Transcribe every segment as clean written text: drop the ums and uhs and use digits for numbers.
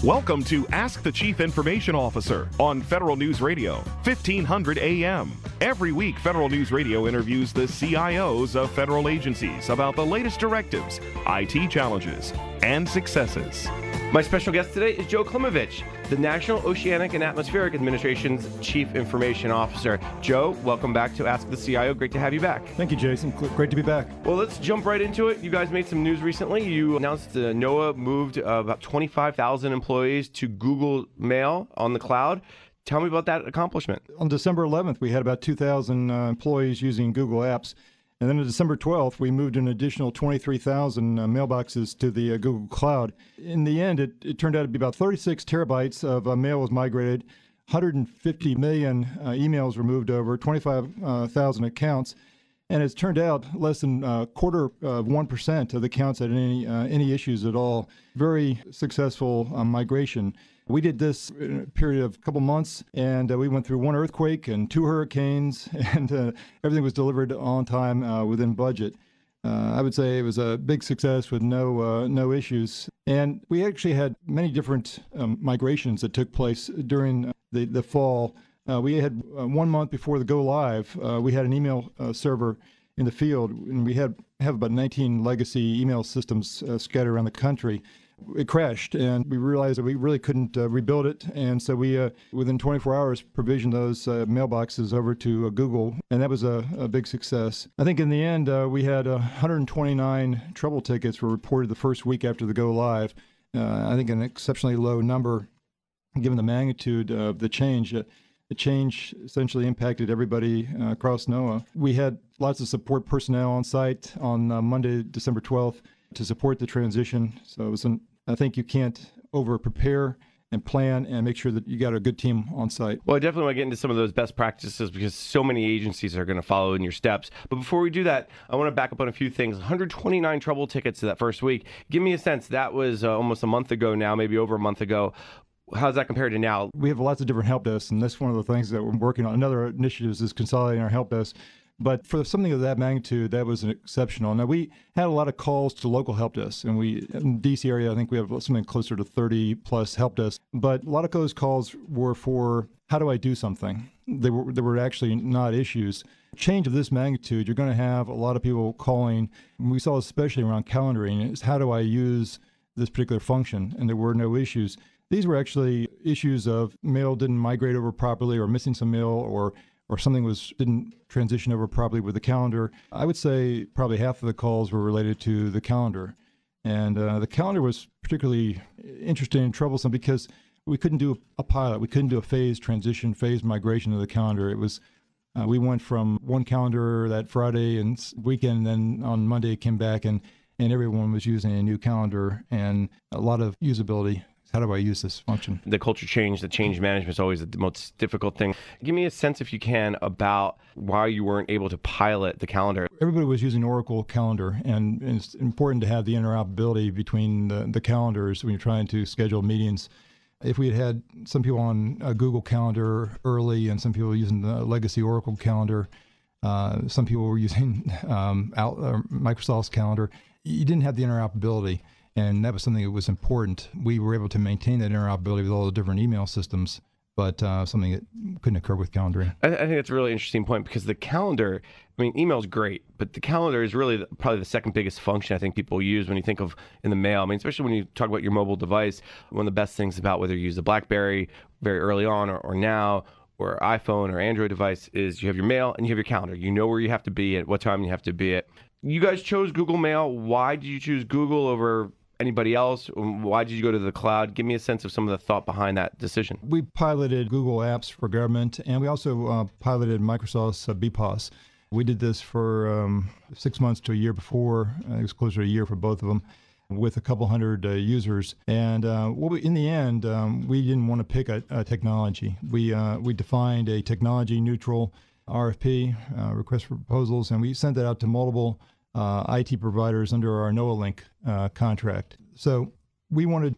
Welcome to Ask the Chief Information Officer on Federal News Radio, 1500 AM. Every week, Federal News Radio interviews the CIOs of federal agencies about the latest directives, IT challenges, and successes. My special guest today is Joe Klimovich, the National Oceanic and Atmospheric Administration's Chief Information Officer. Joe, welcome back to Ask the CIO. Great to have you back. Thank you, Jason. Great to be back. Well, let's jump right into it. You guys made some news recently. You announced NOAA moved about 25,000 employees to Google Mail on the cloud. Tell me about that accomplishment. On December 11th, we had about 2,000 employees using Google Apps. And then on December 12th, we moved an additional 23,000 mailboxes to the Google Cloud. In the end, it turned out to be about 36 terabytes of mail was migrated, 150 million emails were moved over, 25,000 accounts. And it's turned out less than a quarter of 1% of the accounts had any issues at all. Very successful migration. We did this in a period of a couple months, and we went through one earthquake and two hurricanes, and everything was delivered on time within budget. I would say it was a big success with no issues. And we actually had many different migrations that took place during the fall. We had 1 month before the go live, we had an email server in the field, and we have about 19 legacy email systems scattered around the country. It crashed, and we realized that we really couldn't rebuild it, and so we, within 24 hours, provisioned those mailboxes over to Google, and that was a big success. I think in the end, we had 129 trouble tickets were reported the first week after the go live. I think an exceptionally low number, given the magnitude of the change. The change essentially impacted everybody across NOAA. We had lots of support personnel on site on Monday, December 12th, to support the transition. So it was I think you can't over-prepare and plan and make sure that you got a good team on site. Well, I definitely want to get into some of those best practices because so many agencies are going to follow in your steps. But before we do that, I want to back up on a few things. 129 trouble tickets that first week. Give me a sense. That was almost a month ago now, maybe over a month ago. How does that compare to now? We have lots of different help desks, and that's one of the things that we're working on. Another initiative is consolidating our help desk. But for something of that magnitude, that was exceptional. Now, we had a lot of calls to local help desks, and in the D.C. area, I think we have something closer to 30-plus help desks. But a lot of those calls were for, how do I do something? They were actually not issues. Change of this magnitude, you're going to have a lot of people calling, and we saw especially around calendaring, is how do I use this particular function? And there were no issues. These were actually issues of mail didn't migrate over properly or missing some mail or something didn't transition over properly with the calendar. I would say probably half of the calls were related to the calendar. And the calendar was particularly interesting and troublesome because we couldn't do a pilot. We couldn't do a phased migration of the calendar. It was, we went from one calendar that Friday and weekend, and then on Monday it came back and everyone was using a new calendar and a lot of usability. How do I use this function? The culture change, the change management is always the most difficult thing. Give me a sense, if you can, about why you weren't able to pilot the calendar. Everybody was using Oracle Calendar, and it's important to have the interoperability between the calendars when you're trying to schedule meetings. If we had some people on Google Calendar early and some people using the legacy Oracle Calendar, some people were using Microsoft's Calendar, you didn't have the interoperability. And that was something that was important. We were able to maintain that interoperability with all the different email systems, but something that couldn't occur with calendaring. I think that's a really interesting point because the calendar, email is great, but the calendar is really probably the second biggest function I think people use when you think of in the mail. Especially when you talk about your mobile device, one of the best things about whether you use the BlackBerry very early on or now, or iPhone or Android device is you have your mail and you have your calendar. You know where you have to be at what time you have to be at. You guys chose Google Mail. Why did you choose Google over anybody else? Why did you go to the cloud? Give me a sense of some of the thought behind that decision. We piloted Google Apps for government, and we also piloted Microsoft's BPOS. We did this for 6 months to a year before. It was closer to a year for both of them, with a couple hundred users. And in the end, we didn't want to pick a technology. We defined a technology-neutral RFP, request for proposals, and we sent that out to multiple IT providers under our NOAA Link contract. So we wanted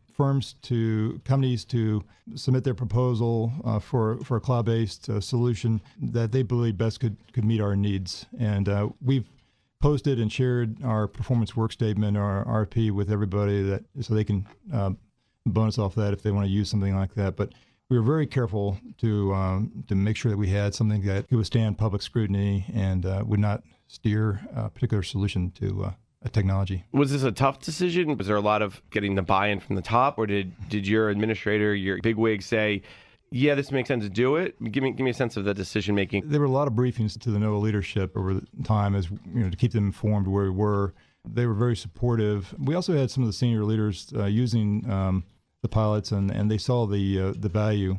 companies to submit their proposal for a cloud-based solution that they believe best could meet our needs. And we've posted and shared our performance work statement, our RFP, with everybody so they can bonus off that if they want to use something like that. But we were very careful to make sure that we had something that could withstand public scrutiny and would not steer a particular solution to a technology. Was this a tough decision? Was there a lot of getting the buy-in from the top, or did your administrator, your bigwig, say, yeah, this makes sense to do it? Give me a sense of the decision making. There were a lot of briefings to the NOAA leadership over the time, as to keep them informed where we were. They were very supportive. We also had some of the senior leaders using the pilots, and they saw the value.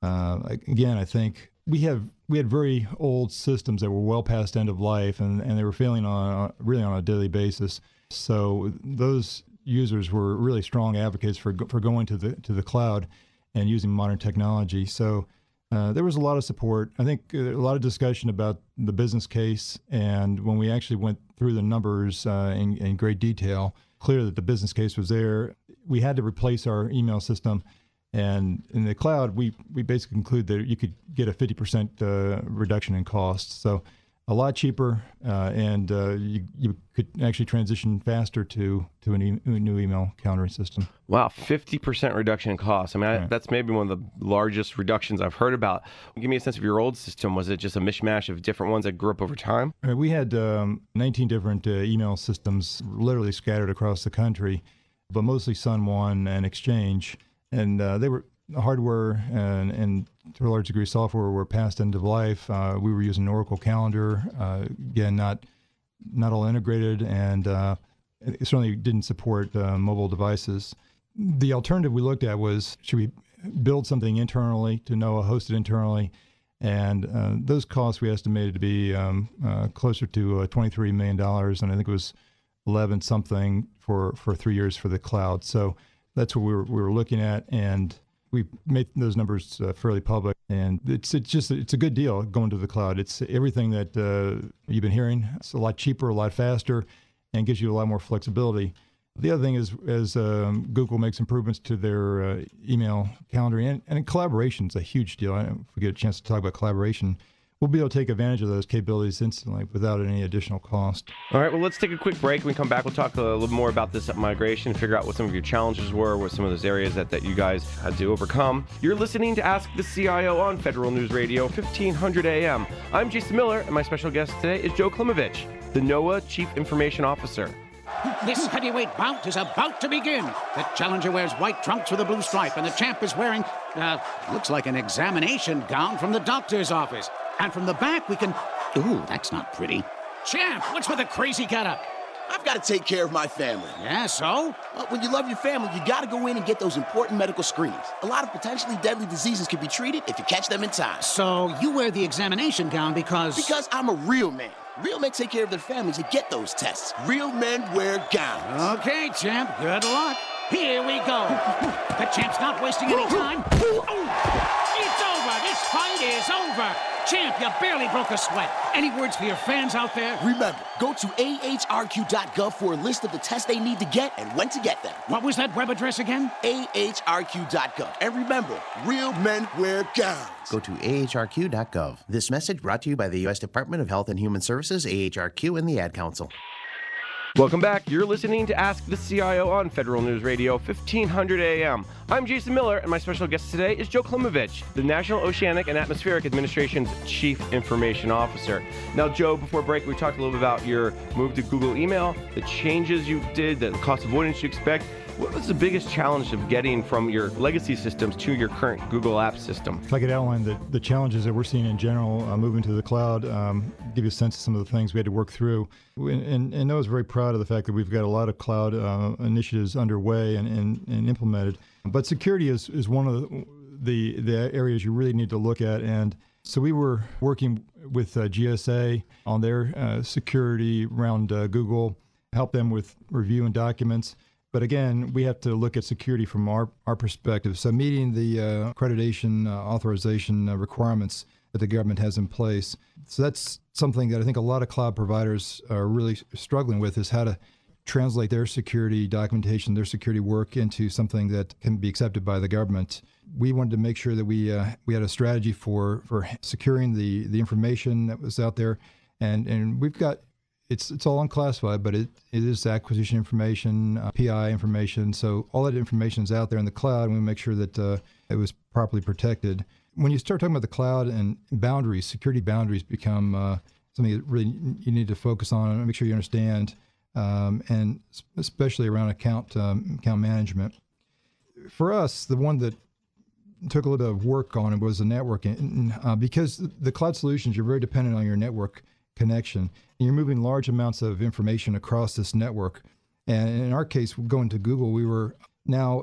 Again, I think we had very old systems that were well past end of life, and they were failing really on a daily basis. So those users were really strong advocates for going to the cloud and using modern technology. So there was a lot of support. I think a lot of discussion about the business case, and when we actually went through the numbers in great detail, clear that the business case was there. We had to replace our email system. And in the cloud, we basically conclude that you could get a 50% reduction in costs. So a lot cheaper, and you could actually transition faster to a new email calendaring system. Wow, 50% reduction in costs. I mean, Right. that's maybe one of the largest reductions I've heard about. Give me a sense of your old system. Was it just a mishmash of different ones that grew up over time? We had 19 different email systems literally scattered across the country, but mostly Sun One and Exchange. And they were hardware and to a large degree software were past end of life. We were using Oracle Calendar, again, not all integrated, and it certainly didn't support mobile devices. The alternative we looked at was, should we build something internally to NOAA, host it internally? And those costs we estimated to be closer to $23 million, and I think it was 11 something for 3 years for the cloud. So that's what we were looking at, and we made those numbers fairly public. And it's a good deal going to the cloud. It's everything that you've been hearing. It's a lot cheaper, a lot faster, and gives you a lot more flexibility. The other thing is, as Google makes improvements to their email calendaring, and collaboration is a huge deal. I don't know if we get a chance to talk about collaboration. We'll be able to take advantage of those capabilities instantly without any additional cost. All right, well, let's take a quick break. When we come back, we'll talk a little more about this migration, figure out what some of your challenges were, what some of those areas that you guys had to overcome. You're listening to Ask the CIO on Federal News Radio, 1500 AM. I'm Jason Miller, and my special guest today is Joe Klimovich, the NOAA Chief Information Officer. This heavyweight bout is about to begin. The challenger wears white trunks with a blue stripe, and the champ is wearing, looks like an examination gown from the doctor's office. And from the back, we can... Ooh, that's not pretty. Champ, what's with the crazy getup? I've got to take care of my family. Yeah, so? When you love your family, you got to go in and get those important medical screenings. A lot of potentially deadly diseases can be treated if you catch them in time. So you wear the examination gown because... Because I'm a real man. Real men take care of their families and get those tests. Real men wear gowns. Okay, champ, good luck. Here we go. The champ's not wasting any time. It's over. This fight is over. Champ, you barely broke a sweat. Any words for your fans out there? Remember, go to ahrq.gov for a list of the tests they need to get and when to get them. What was that web address again? ahrq.gov. And remember, real men wear gowns. Go to ahrq.gov. This message brought to you by the U.S. Department of Health and Human Services, AHRQ, and the Ad Council. Welcome back. You're listening to Ask the CIO on Federal News Radio, 1500 AM. I'm Jason Miller, and my special guest today is Joe Klimovich, the National Oceanic and Atmospheric Administration's Chief Information Officer. Now, Joe, before break, we talked a little bit about your move to Google Email, the changes you did, the cost avoidance you expect. What was the biggest challenge of getting from your legacy systems to your current Google Apps system? If I could outline the challenges that we're seeing in general, moving to the cloud, give you a sense of some of the things we had to work through. And NOAA is very proud of the fact that we've got a lot of cloud initiatives underway and implemented. But security is one of the areas you really need to look at. And so we were working with GSA on their security around Google, help them with reviewing documents. But again, we have to look at security from our perspective. So meeting the accreditation authorization requirements that the government has in place. So that's something that I think a lot of cloud providers are really struggling with, is how to translate their security documentation, their security work into something that can be accepted by the government. We wanted to make sure that we had a strategy for securing the information that was out there. And we've got it's all unclassified, but it is acquisition information, PI information. So all that information is out there in the cloud, and we make sure that it was properly protected. When you start talking about the cloud and boundaries, security boundaries become something that really you need to focus on and make sure you understand, and especially around account management. For us, the one that took a little bit of work on it was the networking, because the cloud solutions, you're very dependent on your network connection, and you're moving large amounts of information across this network. And in our case, going to Google, we were now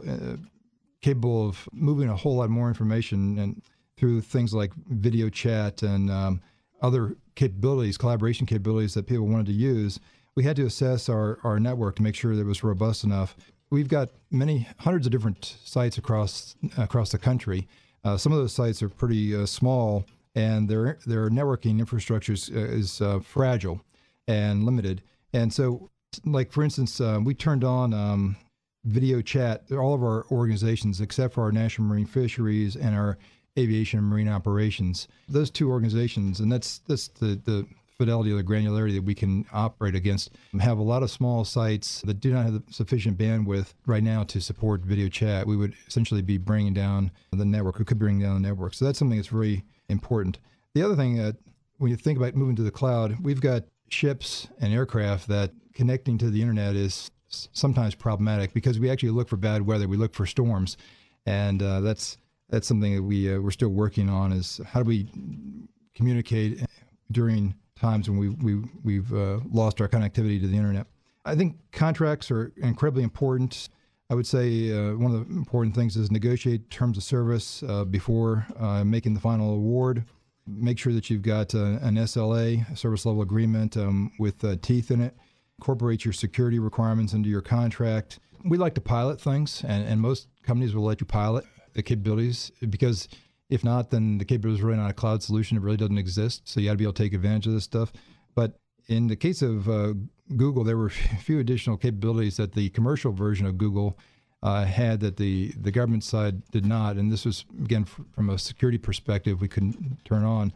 capable of moving a whole lot more information and through things like video chat and other capabilities, collaboration capabilities that people wanted to use. We had to assess our network to make sure that it was robust enough. We've got hundreds of different sites across the country. Some of those sites are pretty small, and their networking infrastructure is fragile and limited. And so, like for instance, we turned on video chat. All of our organizations, except for our National Marine Fisheries and our Aviation and Marine Operations, those two organizations, and that's the fidelity or the granularity that we can operate against, have a lot of small sites that do not have the sufficient bandwidth right now to support video chat. We would essentially be bringing down the network. We could bring down the network. So that's something that's very important. The other thing that when you think about moving to the cloud, we've got ships and aircraft that connecting to the internet is sometimes problematic because we actually look for bad weather. We look for storms. And that's something that we're still working on, is how do we communicate during times when we've lost our connectivity to the internet. I think contracts are incredibly important. I would say one of the important things is negotiate terms of service before making the final award. Make sure that you've got an SLA, a service level agreement with teeth in it. Incorporate your security requirements into your contract. We like to pilot things, and most companies will let you pilot the capabilities, because if not, then the capability is really not a cloud solution. It really doesn't exist. So you got to be able to take advantage of this stuff. But in the case of Google, there were a few additional capabilities that the commercial version of Google had that the government side did not. And this was, again, from a security perspective, we couldn't turn on.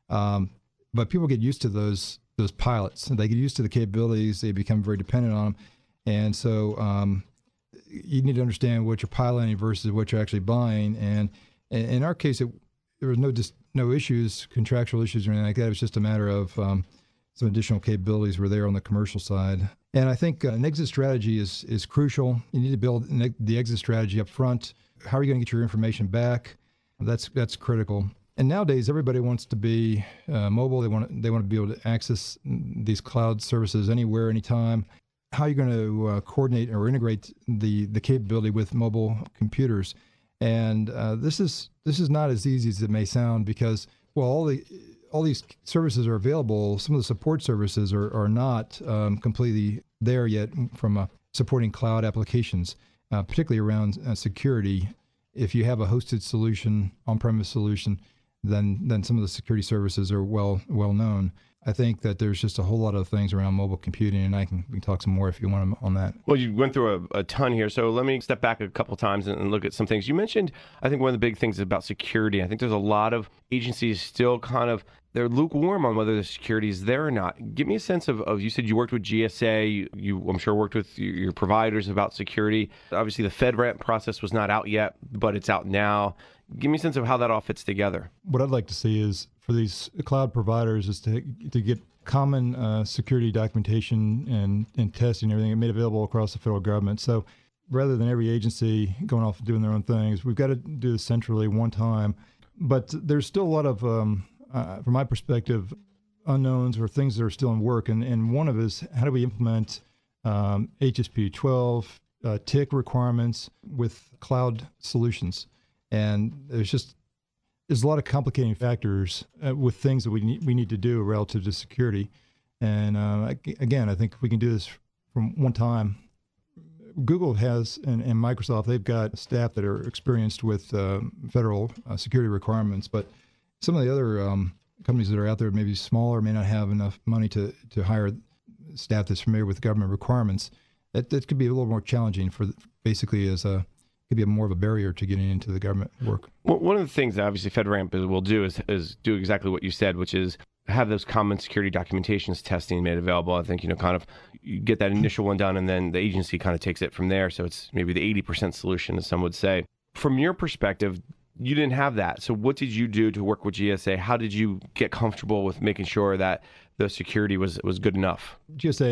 But people get used to those pilots. They get used to the capabilities. They become very dependent on them. And so you need to understand what you're piloting versus what you're actually buying. And in our case, there was no issues, contractual issues or anything like that. It was just a matter of some additional capabilities were there on the commercial side. And I think an exit strategy is crucial. You need to build the exit strategy up front. How are you going to get your information back? That's critical. And nowadays, everybody wants to be mobile. They want to be able to access these cloud services anywhere, anytime. How are you going to coordinate or integrate the capability with mobile computers? And this is not as easy as it may sound, because all these services are available. Some of the support services are not completely there yet from supporting cloud applications, particularly around security. If you have a hosted solution, on-premise solution, then some of the security services are well known. I think that there's just a whole lot of things around mobile computing, and we can talk some more if you want on that. Well, you went through a ton here, so let me step back a couple times and look at some things. You mentioned, I think one of the big things is about security. I think there's a lot of agencies still they're lukewarm on whether the security is there or not. Give me a sense of you said you worked with GSA, you I'm sure worked with your providers about security. Obviously, the FedRAMP process was not out yet, but it's out now. Give me a sense of how that all fits together. What I'd like to see is for these cloud providers is to get common security documentation and testing and everything made available across the federal government. So rather than every agency going off and doing their own things, we've got to do this centrally one time. But there's still a lot of, from my perspective, unknowns or things that are still in work. And one of it is, how do we implement HSP 12, TIC requirements with cloud solutions? And there's a lot of complicating factors with things that we need to do relative to security. And again, I think if we can do this from one time, Google has and Microsoft, they've got staff that are experienced with federal security requirements. But some of the other companies that are out there, maybe smaller, may not have enough money to hire staff that's familiar with government requirements. That could be a little more challenging for basically could be more of a barrier to getting into the government work. Well, one of the things that obviously FedRAMP will do is do exactly what you said, which is have those common security documentations testing made available. I think, kind of you get that initial one done, and then the agency kind of takes it from there. So it's maybe the 80% solution, as some would say. From your perspective, you didn't have that. So what did you do to work with GSA? How did you get comfortable with making sure that the security was good enough?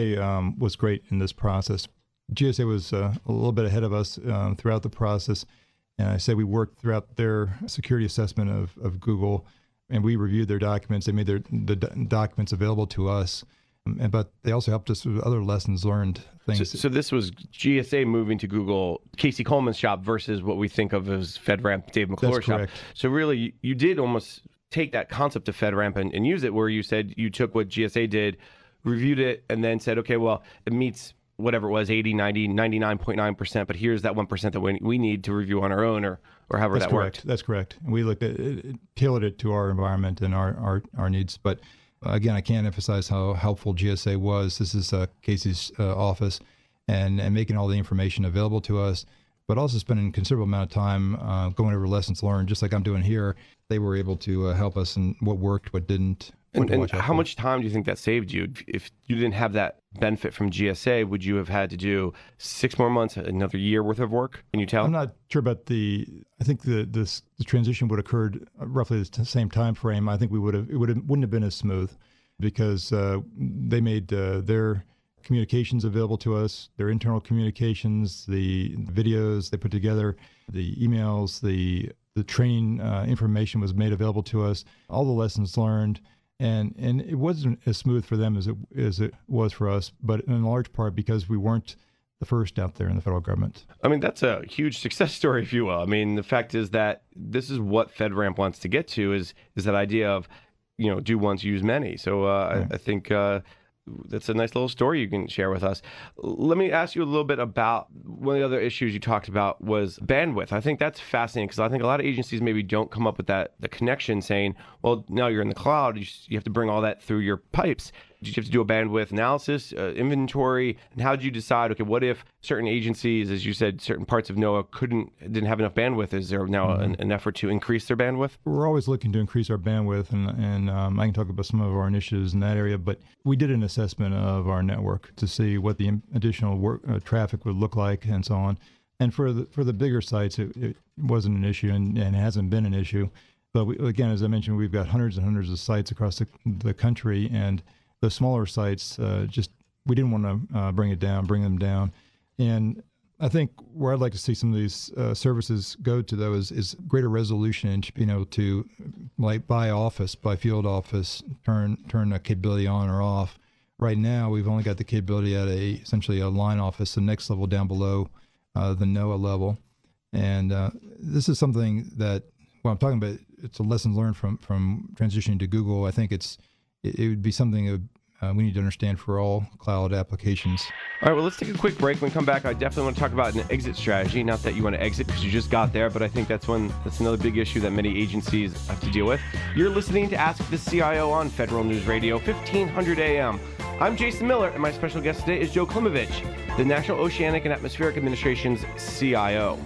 GSA was great in this process. GSA was a little bit ahead of us throughout the process. And I say we worked throughout their security assessment of Google, and we reviewed their documents. They made the documents available to us, but they also helped us with other lessons learned things. So this was GSA moving to Google, Casey Coleman's shop versus what we think of as FedRAMP, Dave McClure's shop. Correct. So really, you did almost take that concept of FedRAMP and use it, where you said you took what GSA did, reviewed it, and then said, okay, well, it meets whatever it was, 80, 90, 99.9%, but here's that 1% that we need to review on our own, or however that worked. That's correct. And we looked at it, tailored it to our environment and our needs. But again, I can't emphasize how helpful GSA was. This is Casey's office, and making all the information available to us, but also spending a considerable amount of time going over lessons learned, just like I'm doing here. They were able to help us in what worked, what didn't. And how much time do you think that saved you? If you didn't have that benefit from GSA, would you have had to do 6 more months, another year worth of work? Can you tell? I'm not sure about I think the transition would have occurred roughly the same time frame. I think wouldn't have been as smooth, because they made their communications available to us, their internal communications, the videos they put together, the emails, the training information was made available to us, all the lessons learned. And it wasn't as smooth for them as it was for us, but in large part because we weren't the first out there in the federal government. I mean, that's a huge success story, if you will. I mean, the fact is that this is what FedRAMP wants to get to, is that idea of, do once, use many. So I think that's a nice little story you can share with us. Let me ask you a little bit about one of the other issues you talked about was bandwidth. I think that's fascinating, because I think a lot of agencies maybe don't come up with the connection, saying, well, now you're in the cloud, you have to bring all that through your pipes. Did you have to do a bandwidth analysis, inventory? And how did you decide, okay, what if certain agencies, as you said, certain parts of NOAA didn't have enough bandwidth? Is there now an effort to increase their bandwidth? We're always looking to increase our bandwidth, and I can talk about some of our initiatives in that area, but we did an assessment of our network to see what the additional traffic would look like and so on. And for the bigger sites, it wasn't an issue, and it hasn't been an issue. But again, as I mentioned, we've got hundreds and hundreds of sites across the country, and the smaller sites, we didn't want to bring them down. And I think where I'd like to see some of these services go to, though, is greater resolution, and being able to, like by field office, turn a capability on or off. Right now, we've only got the capability at essentially a line office, the next level down below the NOAA level. And this is something that, what I'm talking about, it's a lesson learned from transitioning to Google. I think it would be something we need to understand for all cloud applications. All right, well, let's take a quick break. When we come back, I definitely want to talk about an exit strategy. Not that you want to exit because you just got there, but I think that's another big issue that many agencies have to deal with. You're listening to Ask the CIO on Federal News Radio, 1500 AM. I'm Jason Miller, and my special guest today is Joe Klimovich, the National Oceanic and Atmospheric Administration's CIO.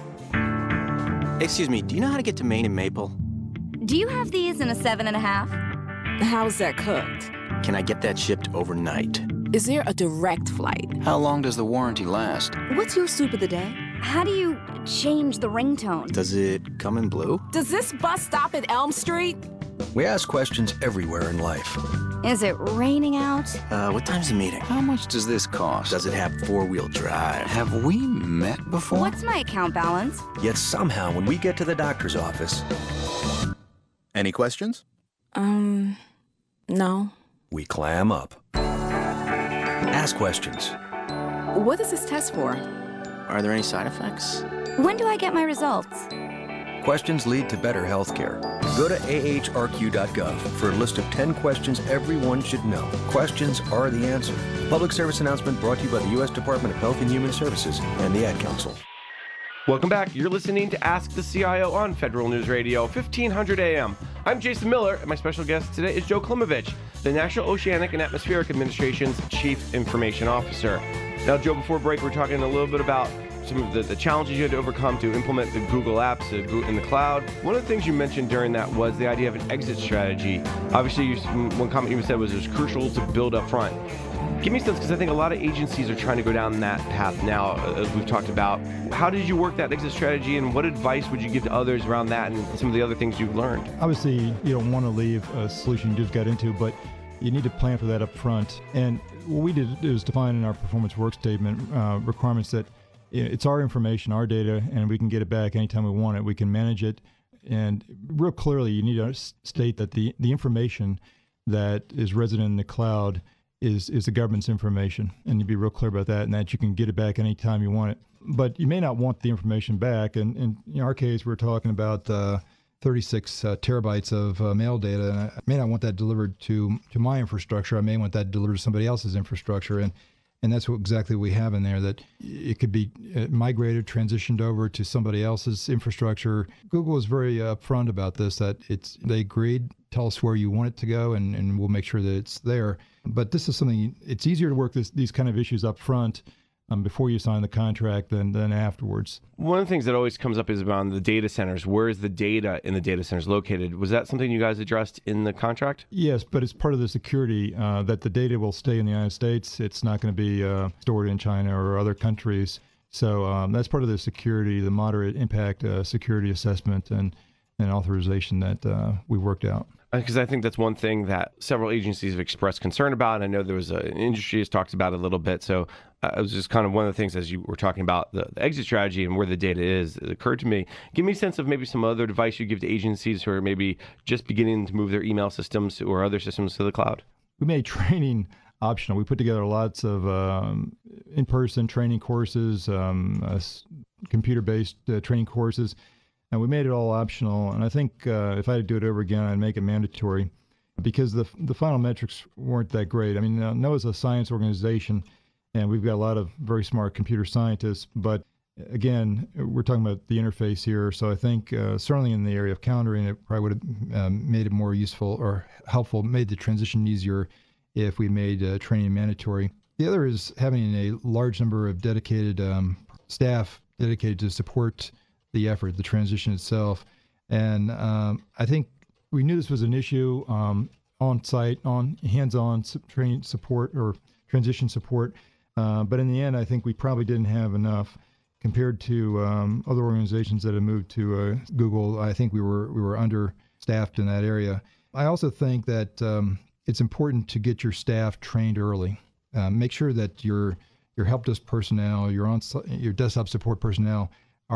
Excuse me, do you know how to get to Maine and Maple? Do you have these in a 7.5? How's that cooked? Can I get that shipped overnight? Is there a direct flight? How long does the warranty last? What's your soup of the day? How do you change the ringtone? Does it come in blue? Does this bus stop at Elm Street? We ask questions everywhere in life. Is it raining out? What time's the meeting? How much does this cost? Does it have four-wheel drive? Have we met before? What's my account balance? Yet somehow, when we get to the doctor's office... Any questions? No. We clam up. Ask questions. What is this test for? Are there any side effects? When do I get my results? Questions lead to better healthcare. Go to ahrq.gov for a list of 10 questions everyone should know. Questions are the answer. Public service announcement brought to you by the U.S. Department of Health and Human Services and the Ad Council. Welcome back. You're listening to Ask the CIO on Federal News Radio, 1500 AM. I'm Jason Miller, and my special guest today is Joe Klimovich, the National Oceanic and Atmospheric Administration's Chief Information Officer. Now, Joe, before break, we're talking a little bit about some of the challenges you had to overcome to implement the Google Apps in the cloud. One of the things you mentioned during that was the idea of an exit strategy. Obviously, one comment you said was it was crucial to build up front. Give me a sense, because I think a lot of agencies are trying to go down that path now, as we've talked about. How did you work that exit strategy, and what advice would you give to others around that and some of the other things you've learned? Obviously, you don't want to leave a solution you just got into, but you need to plan for that up front. And what we did is define in our performance work statement requirements that it's our information, our data, and we can get it back anytime we want it. We can manage it. And real clearly, you need to state that the information that is resident in the cloud is the government's information, and you be real clear about that, and that you can get it back anytime you want it. But you may not want the information back, and in our case, we're talking about 36 terabytes of mail data, and I may not want that delivered to my infrastructure. I may want that delivered to somebody else's infrastructure, and that's exactly what we have in there, that it could be migrated, transitioned over to somebody else's infrastructure. Google is very upfront about this, that they agreed, tell us where you want it to go, and we'll make sure that it's there. But this is something, it's easier to work these kind of issues up front before you sign the contract than afterwards. One of the things that always comes up is around the data centers. Where is the data in the data centers located? Was that something you guys addressed in the contract? Yes, but it's part of the security that the data will stay in the United States. It's not going to be stored in China or other countries. So that's part of the security, the moderate impact security assessment and authorization that we worked out. Because I think that's one thing that several agencies have expressed concern about. I know there was an industry has talked about it a little bit. So it was just kind of one of the things as you were talking about the exit strategy and where the data is, it occurred to me. Give me a sense of maybe some other advice you give to agencies who are maybe just beginning to move their email systems or other systems to the cloud. We made training optional. We put together lots of in-person training courses, computer-based training courses. And we made it all optional, and I think if I had to do it over again, I'd make it mandatory because the final metrics weren't that great. I mean, NOAA's a science organization, and we've got a lot of very smart computer scientists, but again, we're talking about the interface here, so I think certainly in the area of calendaring, it probably would have made it more useful or helpful, made the transition easier if we made training mandatory. The other is having a large number of dedicated staff dedicated to support the effort, the transition itself. And I think we knew this was an issue on site, on hands-on training support or transition support. But in the end, I think we probably didn't have enough compared to other organizations that have moved to Google. I think we were understaffed in that area. I also think that it's important to get your staff trained early. Make sure that your help desk personnel, your desktop support personnel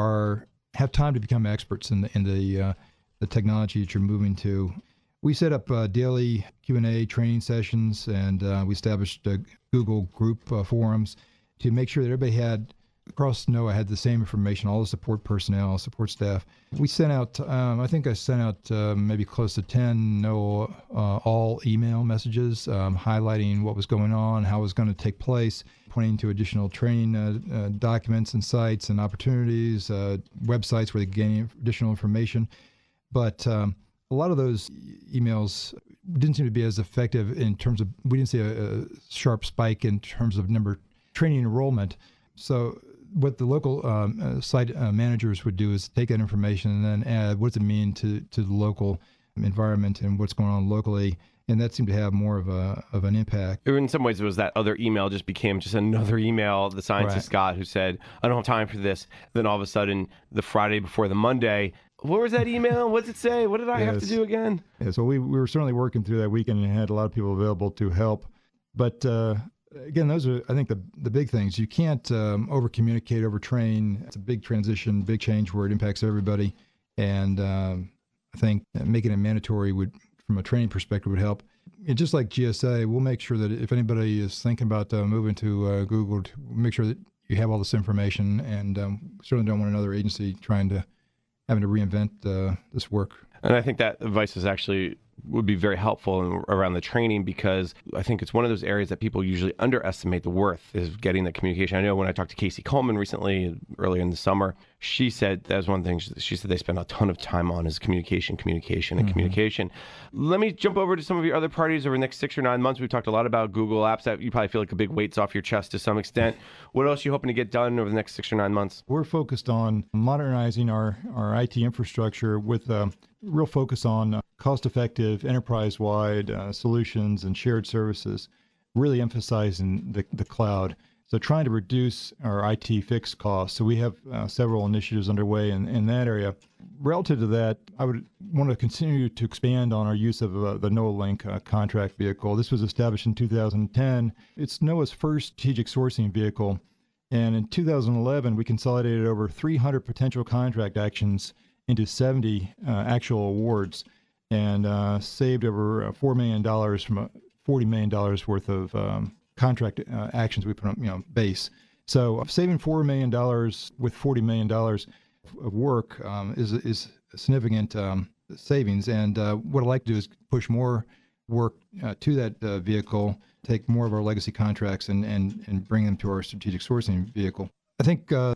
have time to become experts in the technology that you're moving to. We set up daily Q&A training sessions, and we established Google group forums to make sure that everybody across NOAA had the same information, all the support personnel, support staff. We sent out, I think I sent out maybe close to 10 NOAA all email messages highlighting what was going on, how it was going to take place, pointing to additional training documents and sites and opportunities, websites where they gain additional information. But a lot of those emails didn't seem to be as effective in terms of, we didn't see a sharp spike in terms of training enrollment. So what the local site managers would do is take that information and then add what does it mean to the local environment and what's going on locally. And that seemed to have more of an impact. In some ways, it was that other email just became just another email. The scientist got who said, I don't have time for this. Then all of a sudden, the Friday before the Monday, what was that email? What did it say? What did I have to do again? Yeah, so we were certainly working through that weekend and had a lot of people available to help. But again, those are, I think, the big things. You can't over-communicate, over-train. It's a big transition, big change where it impacts everybody. And I think making it mandatory from a training perspective would help. And just like GSA, we'll make sure that if anybody is thinking about moving to Google, to make sure that you have all this information, and certainly don't want another agency having to reinvent this work. And I think that advice would be very helpful around the training, because I think it's one of those areas that people usually underestimate the worth is getting the communication. I know when I talked to Casey Coleman recently, earlier in the summer, she said that was one thing she said they spend a ton of time on is communication. Let me jump over to some of your other priorities over the next 6 or 9 months. We've talked a lot about Google Apps. That you probably feel like a big weight's off your chest to some extent. What else are you hoping to get done over the next 6 or 9 months? We're focused on modernizing our IT infrastructure with a real focus on cost-effective, enterprise-wide solutions and shared services, really emphasizing the cloud. So trying to reduce our IT fixed costs. So we have several initiatives underway in that area. Relative to that, I would want to continue to expand on our use of the NOAA Link contract vehicle. This was established in 2010. It's NOAA's first strategic sourcing vehicle. And in 2011, we consolidated over 300 potential contract actions into 70 actual awards and saved over $4 million from $40 million worth of contract actions we put on, base. So saving $4 million with $40 million of work is a significant savings. And what I'd like to do is push more work to that vehicle, take more of our legacy contracts and bring them to our strategic sourcing vehicle. I think the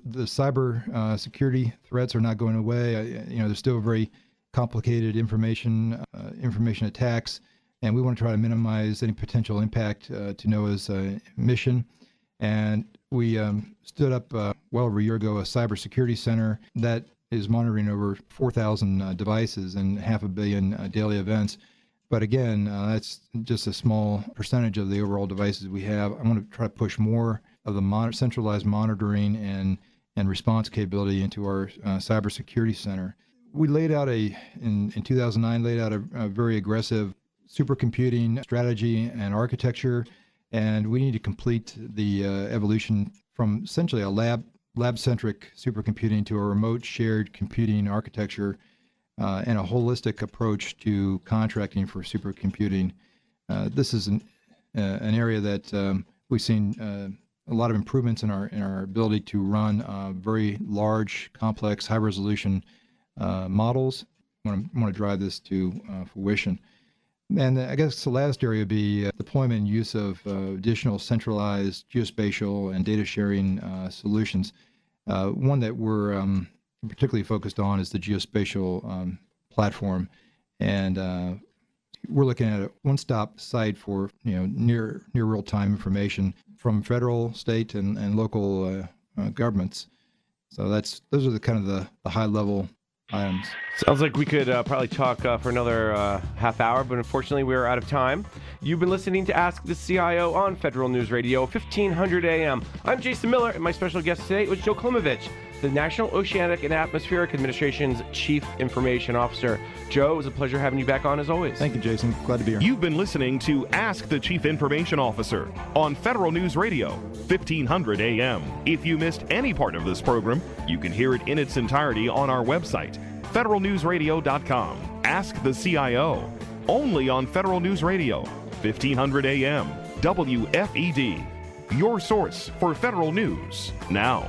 cyber security threats are not going away. There's still very complicated information attacks. And we want to try to minimize any potential impact to NOAA's mission. And we stood up well over a year ago a cybersecurity center that is monitoring over 4,000 devices and 500 million daily events. But again, that's just a small percentage of the overall devices we have. I want to try to push more of the centralized monitoring and response capability into our cybersecurity center. We laid out in 2009, a very aggressive supercomputing strategy and architecture, and we need to complete the evolution from essentially a lab-centric supercomputing to a remote shared computing architecture and a holistic approach to contracting for supercomputing. This is an area that we've seen a lot of improvements in our ability to run very large, complex, high-resolution models. I want to drive this to fruition. And I guess the last area would be deployment and use of additional centralized geospatial and data sharing solutions. One that we're particularly focused on is the geospatial platform. And we're looking at a one-stop site for near real-time information from federal, state, and local governments. So those are the high-level items. Sounds like we could probably talk for another half hour, but unfortunately we are out of time. You've been listening to Ask the CIO on Federal News Radio, 1500 AM. I'm Jason Miller, and my special guest today was Joe Klimovich, the National Oceanic and Atmospheric Administration's Chief Information Officer. Joe, it was a pleasure having you back on as always. Thank you, Jason. Glad to be here. You've been listening to Ask the Chief Information Officer on Federal News Radio, 1500 AM. If you missed any part of this program, you can hear it in its entirety on our website, federalnewsradio.com. Ask the CIO, only on Federal News Radio, 1500 AM, WFED. Your source for federal news now.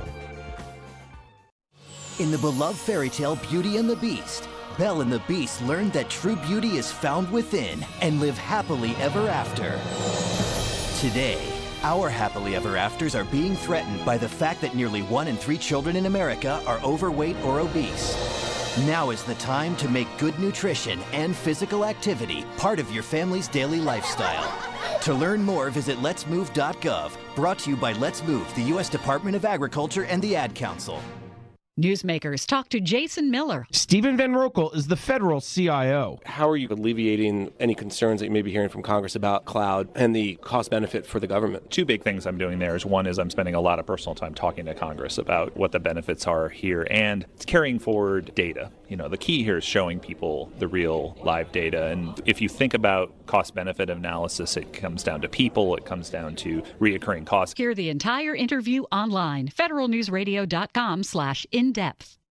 In the beloved fairy tale Beauty and the Beast, Belle and the Beast learned that true beauty is found within and live happily ever after. Today, our happily ever afters are being threatened by the fact that nearly 1 in 3 children in America are overweight or obese. Now is the time to make good nutrition and physical activity part of your family's daily lifestyle. To learn more, visit letsmove.gov, brought to you by Let's Move, the U.S. Department of Agriculture and the Ad Council. Newsmakers talk to Jason Miller. Stephen Van Rokel is the federal CIO. How are you alleviating any concerns that you may be hearing from Congress about cloud and the cost benefit for the government? 2 big things I'm doing there is one is I'm spending a lot of personal time talking to Congress about what the benefits are here, and it's carrying forward data. The key here is showing people the real live data. And if you think about cost benefit analysis, it comes down to people, it comes down to reoccurring costs. Hear the entire interview online, federalnewsradio.com/in-depth.